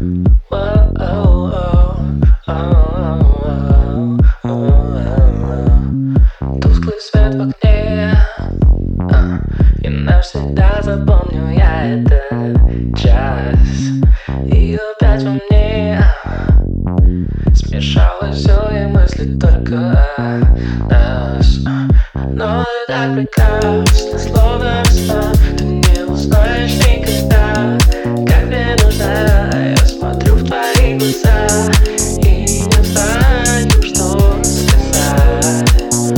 Тусклый свет в окне, и навсегда запомню я этот час. И опять во мне смешалось все, и мысли только о нас. Но ты так прекрасна, словно весна. Ты не узнаешь никогда, как мне нужна. Я смотрю в твои глаза и не знаю, что сказать.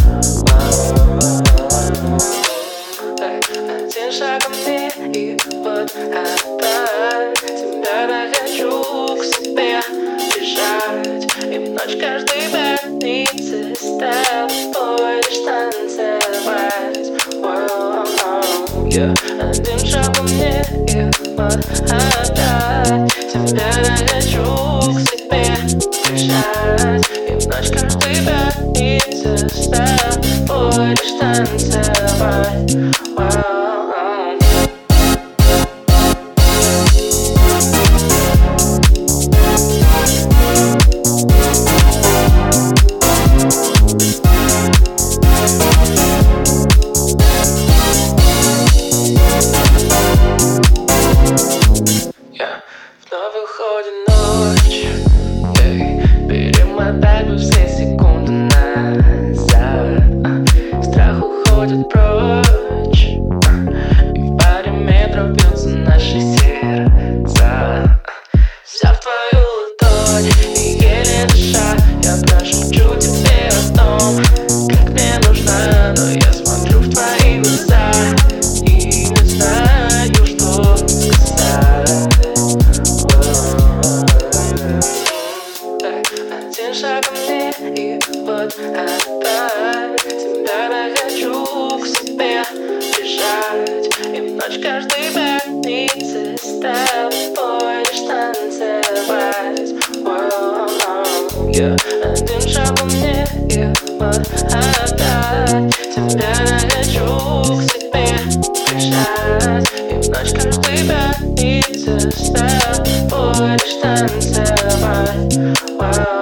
Один шаг ко мне, и вот опять тебя захочу к себе бежать. И в ночь каждой пятницы с тобой лишь танцевать. Один шаг ко мне, и вот опять тебя захочу к себе бежать. И в ночь каждой пятницы с тобой лишь танцевать. Вновь выходит ночь, перемотать бы все секунды назад. Страх уходит прочь, и в паре метров бьются наши сердца. Вся в твою ладонь, и еле дыша я прошепчу тебе о том, как мне нужна. Но я смотрю в твои глаза и не знаю, что сказать. Один шаг ко мне, и вот опять тебя захочу к себе бежать. И в ночь каждой пятницы с тобой лишь танцевать. Один шаг ко мне, и вот опять тебя захочу к себе бежать. И в ночь каждой пятницы с тобой лишь танцевать.